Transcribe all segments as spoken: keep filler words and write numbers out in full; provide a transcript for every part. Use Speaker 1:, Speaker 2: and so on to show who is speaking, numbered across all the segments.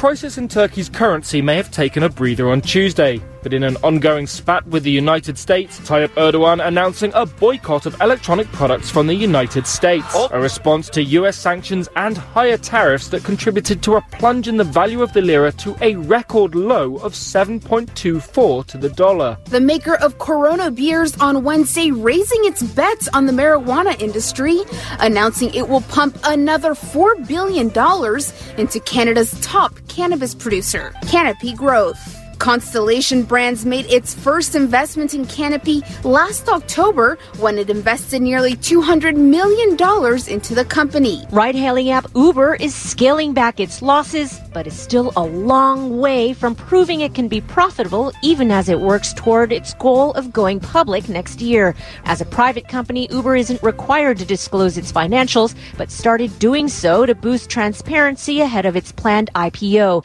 Speaker 1: crisis in Turkey's currency may have taken a breather on Tuesday. But in an ongoing spat with the United States, Tayyip Erdogan announcing a boycott of electronic products from the United States, oh. a response to U S sanctions and higher tariffs that contributed to a plunge in the value of the lira to a record low of seven point two four to the dollar.
Speaker 2: The maker of Corona beers on Wednesday raising its bets on the marijuana industry, announcing it will pump another four billion dollars into Canada's top cannabis producer, Canopy Growth. Constellation Brands made its first investment in Canopy last October when it invested nearly two hundred million dollars into the company.
Speaker 3: Ride-hailing app Uber is scaling back its losses, but is still a long way from proving it can be profitable even as it works toward its goal of going public next year. As a private company, Uber isn't required to disclose its financials, but started doing so to boost transparency ahead of its planned I P O.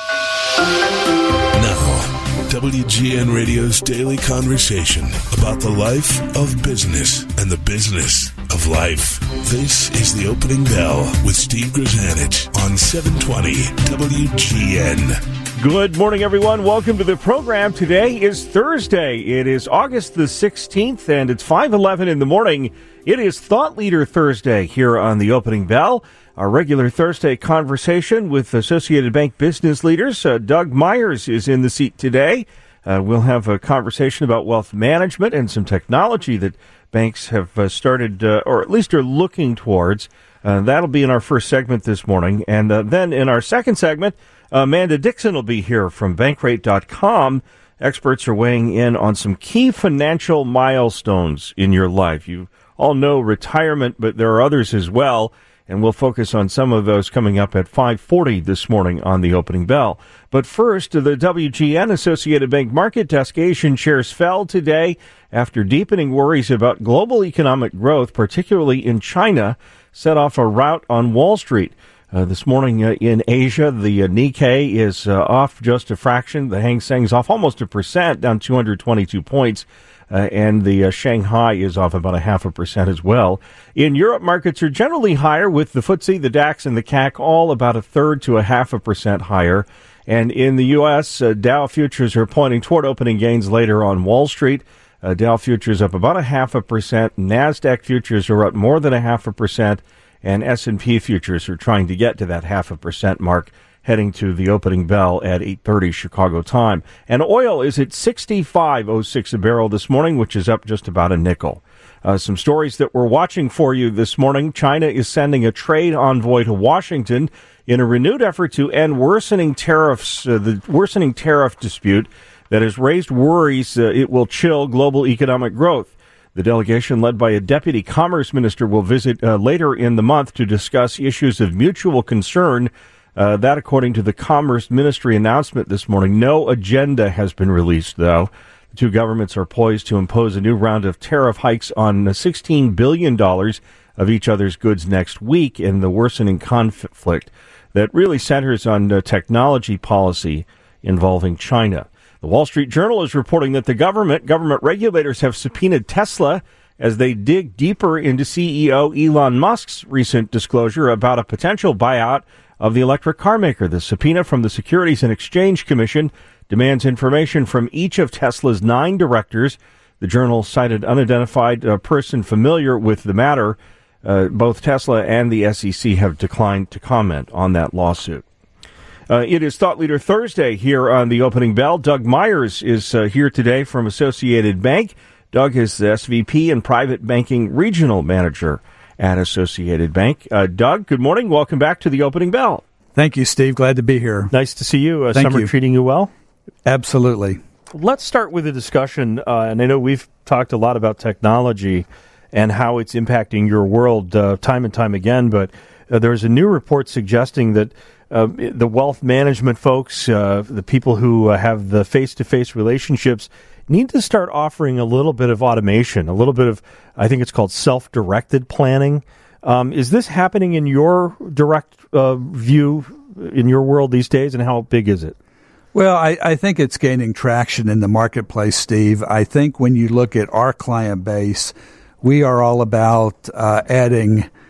Speaker 4: Now, W G N Radio's daily conversation about the life of business and the business of life. This is The Opening Bell with Steve Grzanich on seven twenty W G N.
Speaker 5: Good morning, everyone. Welcome to the program. Today is Thursday. It is August the sixteenth, and it's five eleven in the morning. It is Thought Leader Thursday here on The Opening Bell. Our regular Thursday conversation with Associated Bank business leaders. Uh, Doug Myers is in the seat today. Uh, we'll have a conversation about wealth management and some technology that banks have uh, started, uh, or at least are looking towards. Uh, that'll be in our first segment this morning. And uh, then in our second segment, Amanda Dixon will be here from Bankrate dot com. Experts are weighing in on some key financial milestones in your life. You all know retirement, but there are others as well. And we'll focus on some of those coming up at five forty this morning on the Opening Bell. But first, the W G N Associated Bank Market Desk Asian shares fell today after deepening worries about global economic growth, particularly in China, set off a rout on Wall Street. Uh, this morning uh, in Asia, the uh, Nikkei is uh, off just a fraction. The Hang Seng's off almost a percent, down two hundred twenty-two points. Uh, and the uh, Shanghai is off about a half a percent as well. In Europe, markets are generally higher, with the F T S E, the DAX, and the C A C all about a third to a half a percent higher. And in the U S, uh, Dow futures are pointing toward opening gains later on Wall Street. Uh, Dow futures up about a half a percent. NASDAQ futures are up more than a half a percent. And S and P futures are trying to get to that half a percent mark, heading to the opening bell at eight thirty Chicago time. And oil is at sixty-five oh six a barrel this morning, which is up just about a nickel. Uh, some stories that we're watching for you this morning. China is sending a trade envoy to Washington in a renewed effort to end worsening tariffs, uh, the worsening tariff dispute that has raised worries uh, it will chill global economic growth. The delegation, led by a deputy commerce minister, will visit uh, later in the month to discuss issues of mutual concern. Uh, that, according to the Commerce Ministry announcement this morning. No agenda has been released, though. The two governments are poised to impose a new round of tariff hikes on sixteen billion dollars of each other's goods next week in the worsening conflict that really centers on uh, technology policy involving China. The Wall Street Journal is reporting that the government, government regulators have subpoenaed Tesla as they dig deeper into C E O Elon Musk's recent disclosure about a potential buyout of the electric car maker. The subpoena from the Securities and Exchange Commission demands information from each of Tesla's nine directors. The Journal cited unidentified uh, person familiar with the matter. Uh, both Tesla and the S E C have declined to comment on that lawsuit. Uh, it is Thought Leader Thursday here on the Opening Bell. Doug Myers is uh, here today from Associated Bank. Doug is the S V P and Private Banking Regional Manager at Associated Bank. Uh, Doug, good morning. Welcome back to the Opening Bell.
Speaker 6: Thank you, Steve. Glad to be here.
Speaker 5: Nice to see you. Uh,
Speaker 6: Thank
Speaker 5: summer
Speaker 6: you.
Speaker 5: Treating you well?
Speaker 6: Absolutely.
Speaker 5: Let's start with a discussion, uh, and I know we've talked a lot about technology and how it's impacting your world uh, time and time again, but uh, there's a new report suggesting that uh, the wealth management folks, uh, the people who uh, have the face-to-face relationships, need to start offering a little bit of automation, a little bit of, I think it's called self-directed planning. Um, is this happening in your direct uh, view in your world these days, and how big is it?
Speaker 6: Well, I, I think it's gaining traction in the marketplace, Steve. I think when you look at our client base, we are all about uh, adding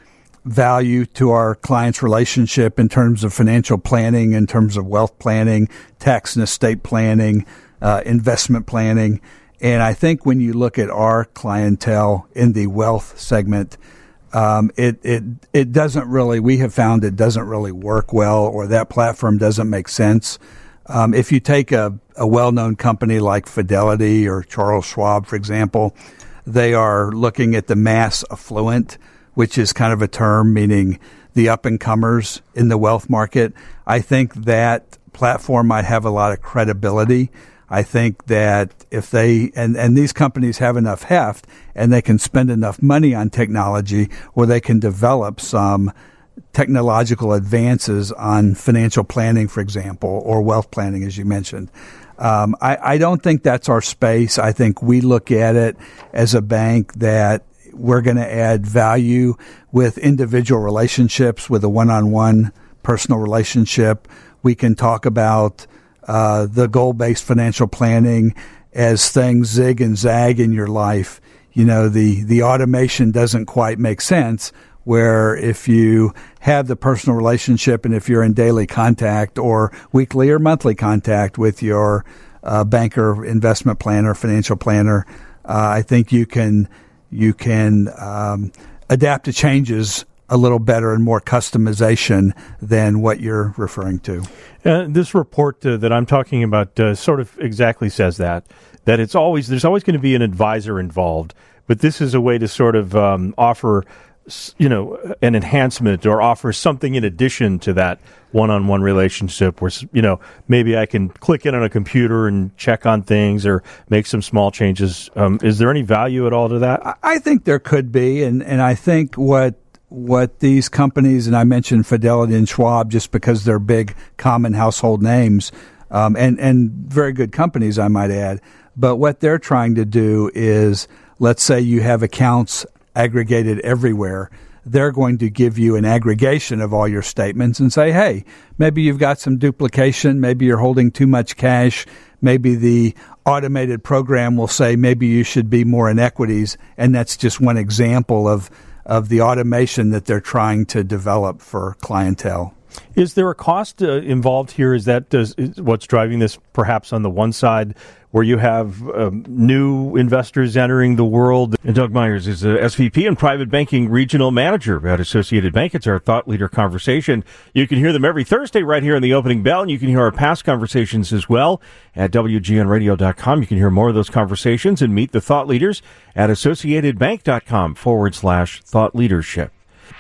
Speaker 6: value to our clients' relationship in terms of financial planning, in terms of wealth planning, tax and estate planning, uh, investment planning. And I think when you look at our clientele in the wealth segment, um, it, it, it doesn't really, we have found it doesn't really work well, or that platform doesn't make sense. Um, if you take a, a well-known company like Fidelity or Charles Schwab, for example, they are looking at the mass affluent, which is kind of a term meaning the up-and-comers in the wealth market. I think that platform might have a lot of credibility. I think that if they, and, and these companies have enough heft and they can spend enough money on technology where they can develop some technological advances on financial planning, for example, or wealth planning, as you mentioned. Um, I, I don't think that's our space. I think we look at it as a bank that we're going to add value with individual relationships, with a one-on-one personal relationship. We can talk about uh, the goal-based financial planning as things zig and zag in your life. You know, the, the automation doesn't quite make sense, where if you have the personal relationship and if you're in daily contact or weekly or monthly contact with your uh, banker, investment planner, financial planner, uh, I think you can you can um, adapt to changes a little better and more customization than what you're referring to.
Speaker 5: Uh, this report uh, that I'm talking about uh, sort of exactly says that, that it's always, there's always going to be an advisor involved, but this is a way to sort of um, offer, you know, an enhancement or offer something in addition to that one-on-one relationship where, you know, maybe I can click in on a computer and check on things or make some small changes. Um, is there any value at all to that?
Speaker 6: I think there could be. And, and I think what, what these companies, and I mentioned Fidelity and Schwab just because they're big common household names, um, and, and very good companies, I might add. But what they're trying to do is, let's say you have accounts aggregated everywhere. They're going to give you an aggregation of all your statements and say, hey, maybe you've got some duplication. Maybe you're holding too much cash. Maybe the automated program will say maybe you should be more in equities. And that's just one example of, of the automation that they're trying to develop for clientele.
Speaker 5: Is there a cost uh, involved here? Is that does, is what's driving this perhaps on the one side where you have um, new investors entering the world? And Doug Myers is a S V P and Private Banking Regional Manager at Associated Bank. It's our Thought Leader Conversation. You can hear them every Thursday right here in the opening bell, and you can hear our past conversations as well at W G N radio dot com. You can hear more of those conversations and meet the thought leaders at associatedbank.com forward slash thought leadership.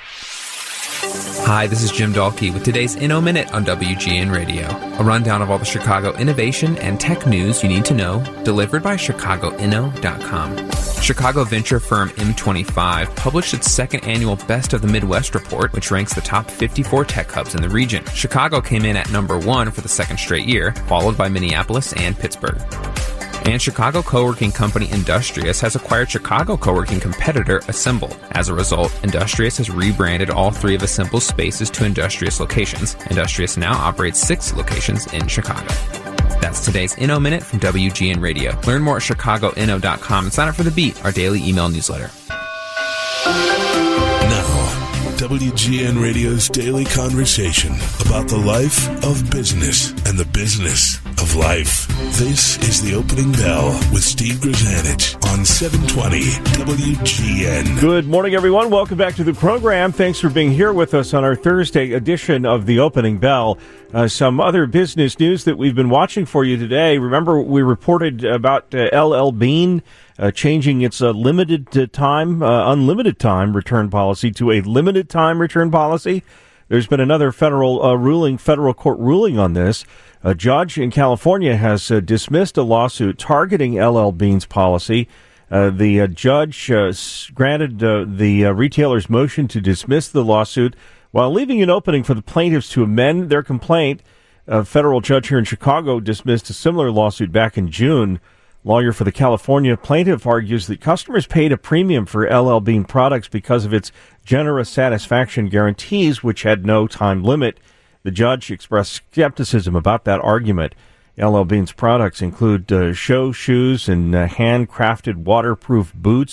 Speaker 7: Hi, this is Jim Dahlke with today's Inno Minute on W G N Radio. A rundown of all the Chicago innovation and tech news you need to know, delivered by Chicago Inno dot com. Chicago venture firm M twenty-five published its second annual Best of the Midwest report, which ranks the top fifty-four tech hubs in the region. Chicago came in at number one for the second straight year, followed by Minneapolis and Pittsburgh. And Chicago co-working company Industrious has acquired Chicago co-working competitor Assemble. As a result, Industrious has rebranded all three of Assemble's spaces to Industrious locations. Industrious now operates six locations in Chicago. That's today's Inno Minute from W G N Radio. Learn more at Chicago Inno dot com and sign up for The Beat, our daily email newsletter.
Speaker 4: Now, W G N Radio's daily conversation about the life of business and the business of life. This is the Opening Bell with Steve Grzanich on seven twenty W G N.
Speaker 5: Good morning, everyone. Welcome back to the program. Thanks for being here with us on our Thursday edition of the Opening Bell. Uh, some other business news that we've been watching for you today. Remember, we reported about uh, L L Bean uh, changing its uh, limited uh, time, uh, unlimited time return policy to a limited time return policy. There's been another federal uh, ruling, federal court ruling on this. A judge in California has uh, dismissed a lawsuit targeting L L Bean's policy. Uh, the uh, judge uh, granted uh, the uh, retailer's motion to dismiss the lawsuit while leaving an opening for the plaintiffs to amend their complaint. A federal judge here in Chicago dismissed a similar lawsuit back in June. Lawyer for the California plaintiff argues that customers paid a premium for L L Bean products because of its generous satisfaction guarantees, which had no time limit. The judge expressed skepticism about that argument. L L Bean's products include uh, show shoes and uh, handcrafted waterproof boots.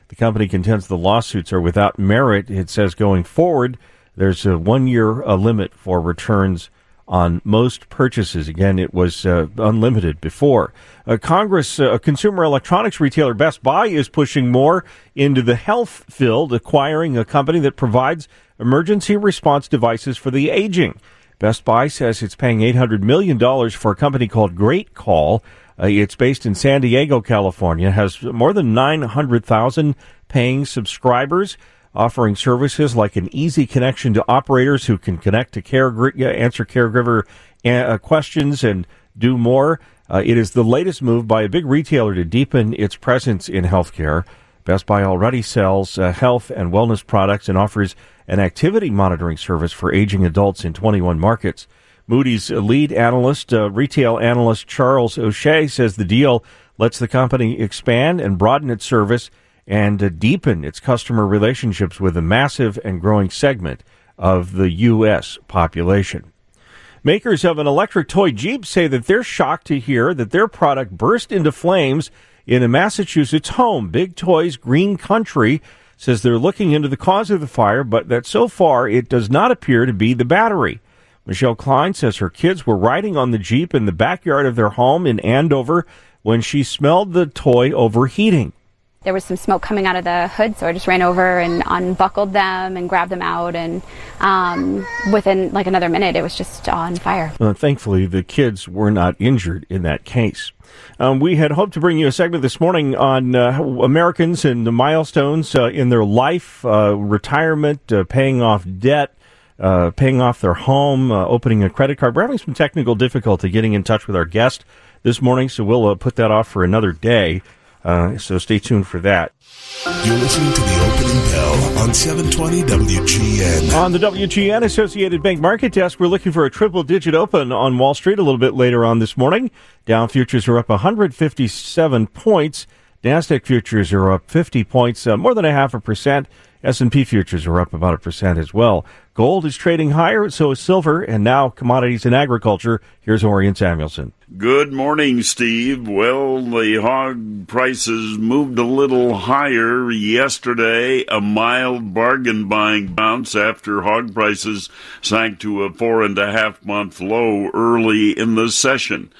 Speaker 5: The company contends the lawsuits are without merit. It says going forward, there's a one-year uh, limit for returns on most purchases. Again, it was uh, unlimited before. Uh, Congress, uh, consumer electronics retailer Best Buy is pushing more into the health field, acquiring a company that provides emergency response devices for the aging. Best Buy says it's paying eight hundred million dollars for a company called Great Call. Uh, it's based in San Diego, California, has more than nine hundred thousand paying subscribers, offering services like an easy connection to operators who can connect to care, answer caregiver uh, questions and do more. Uh, it is the latest move by a big retailer to deepen its presence in healthcare. Best Buy already sells uh, health and wellness products and offers an activity monitoring service for aging adults in twenty-one markets. Moody's lead analyst, uh, retail analyst Charles O'Shea, says the deal lets the company expand and broaden its service and uh, deepen its customer relationships with a massive and growing segment of the U S population. Makers of an electric toy Jeep say that they're shocked to hear that their product burst into flames in a Massachusetts home. Big Toys Green Country says they're looking into the cause of the fire, but that so far it does not appear to be the battery. Michelle Klein says her kids were riding on the Jeep in the backyard of their home in Andover when she smelled the toy overheating.
Speaker 8: There was some smoke coming out of the hood, so I just ran over and unbuckled them and grabbed them out, and um, within like another minute, it was just on fire.
Speaker 5: Uh, thankfully, the kids were not injured in that case. Um, we had hoped to bring you a segment this morning on uh, Americans and the milestones uh, in their life, uh, retirement, uh, paying off debt, uh, paying off their home, uh, opening a credit card. We're having some technical difficulty getting in touch with our guest this morning, so we'll uh, put that off for another day. Uh, so stay tuned for that.
Speaker 4: You're listening to the opening bell on seven twenty W G N.
Speaker 5: On the W G N Associated Bank Market Desk, we're looking for a triple-digit open on Wall Street a little bit later on this morning. Dow futures are up one hundred fifty-seven points. NASDAQ futures are up fifty points, uh, more than a half a percent. S and P futures are up about a percent as well. Gold is trading higher, so is silver, and now commodities and agriculture. Here's Orion Samuelson.
Speaker 9: Good morning, Steve. Well, the hog prices moved a little higher yesterday, a mild bargain buying bounce after hog prices sank to a four and a half month low early in the session.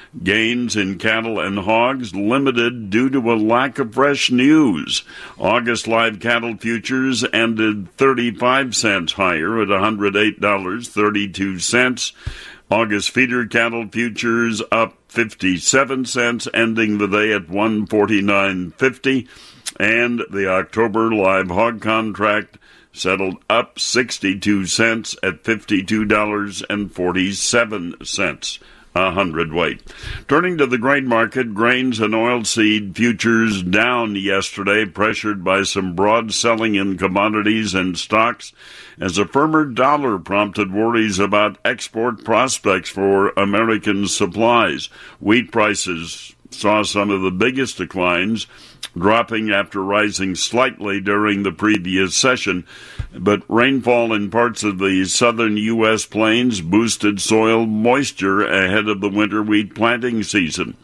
Speaker 9: Gains in cattle and hogs limited due to a lack of fresh news. August live cattle futures ended thirty-five cents higher at one hundred eight dollars and thirty-two cents. August feeder cattle futures up fifty-seven cents, ending the day at one forty-nine fifty. And the October live hog contract settled up sixty-two cents at fifty-two dollars and forty-seven cents. A hundredweight. Turning to the grain market, grains and oilseed futures down yesterday, pressured by some broad selling in commodities and stocks, as a firmer dollar prompted worries about export prospects for American supplies. Wheat prices saw some of the biggest declines, dropping after rising slightly during the previous session. But rainfall in parts of the southern U S plains boosted soil moisture ahead of the winter wheat planting season.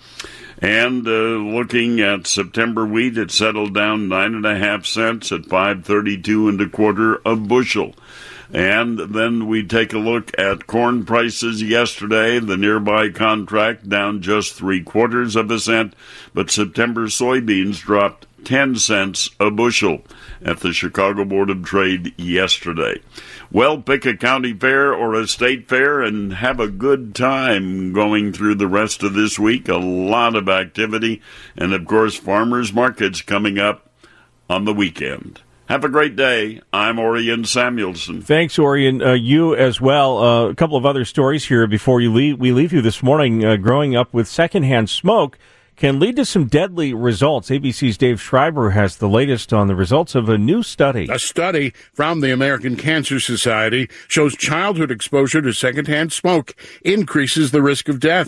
Speaker 9: And uh, looking at September wheat, it settled down nine and a half cents at five thirty-two and a quarter a bushel. And then we take a look at corn prices yesterday. The nearby contract down just three quarters of a cent, but September soybeans dropped ten cents a bushel at the Chicago Board of Trade yesterday. Well, pick a county fair or a state fair and have a good time going through the rest of this week. A lot of activity, and of course, farmers markets coming up on the weekend. Have a great day. I'm Orion Samuelson.
Speaker 5: Thanks, Orion. Uh, you as well. Uh, a couple of other stories here before you leave. We leave you this morning. Uh, growing up with secondhand smoke can lead to some deadly results. A B C's Dave Schreiber has the latest on the results of a new study.
Speaker 10: A study from the American Cancer Society shows childhood exposure to secondhand smoke increases the risk of death.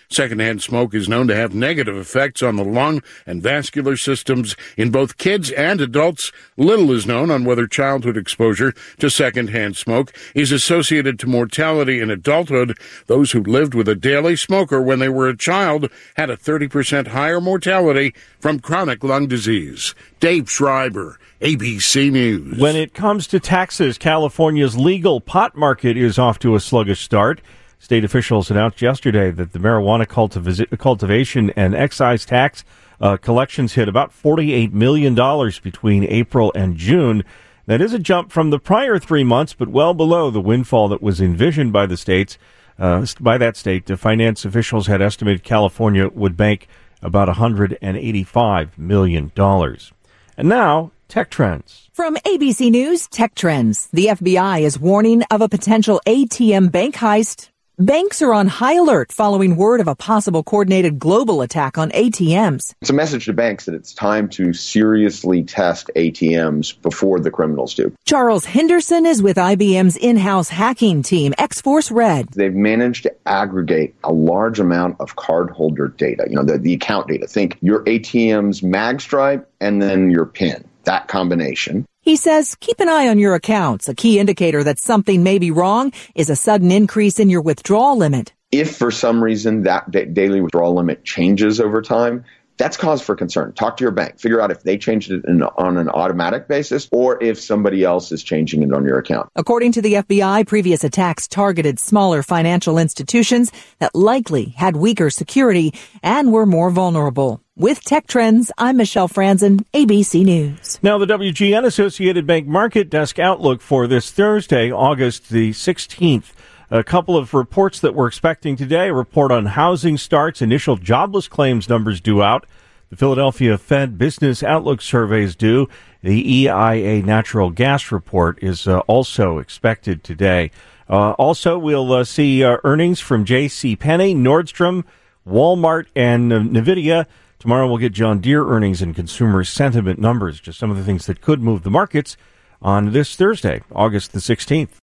Speaker 10: Secondhand smoke is known to have negative effects on the lung and vascular systems in both kids and adults. Little is known on whether childhood exposure to secondhand smoke is associated to mortality in adulthood. Those who lived with a daily smoker when they were a child had a thirty percent higher mortality from chronic lung disease. Dave Schreiber, A B C News.
Speaker 5: When it comes to taxes, California's legal pot market is off to a sluggish start. State officials announced yesterday that the marijuana cultiv- cultivation and excise tax uh, collections hit about forty-eight million dollars between April and June. That is a jump from the prior three months, but well below the windfall that was envisioned by the states. Uh, by that state, the finance officials had estimated California would bank about one hundred eighty-five million dollars. And now, Tech Trends.
Speaker 11: From A B C News, Tech Trends. The F B I is warning of a potential A T M bank heist. Banks are on high alert following word of a possible coordinated global attack on A T Ms.
Speaker 12: It's a message to banks that it's time to seriously test A T Ms before the criminals do.
Speaker 11: Charles Henderson is with I B M's in-house hacking team, X-Force Red.
Speaker 12: They've managed to aggregate a large amount of cardholder data, you know, the, the account data. Think your A T M's mag stripe and then your PIN, that combination.
Speaker 11: He says, keep an eye on your accounts. A key indicator that something may be wrong is a sudden increase in your withdrawal limit.
Speaker 12: If for some reason that da- daily withdrawal limit changes over time, that's cause for concern. Talk to your bank. Figure out if they changed it in, on an automatic basis or if somebody else is changing it on your account.
Speaker 11: According to the F B I, previous attacks targeted smaller financial institutions that likely had weaker security and were more vulnerable. With Tech Trends, I'm Michelle Franzen, A B C News.
Speaker 5: Now, the W G N Associated Bank Market Desk outlook for this Thursday, August the sixteenth. A couple of reports that we're expecting today. A report on housing starts, initial jobless claims numbers due out. The Philadelphia Fed Business Outlook survey is due. The E I A natural gas report is uh, also expected today. Uh, also, we'll uh, see uh, earnings from J C Penney, Nordstrom, Walmart, and uh, NVIDIA. Tomorrow we'll get John Deere earnings and consumer sentiment numbers, just some of the things that could move the markets on this Thursday, August the sixteenth.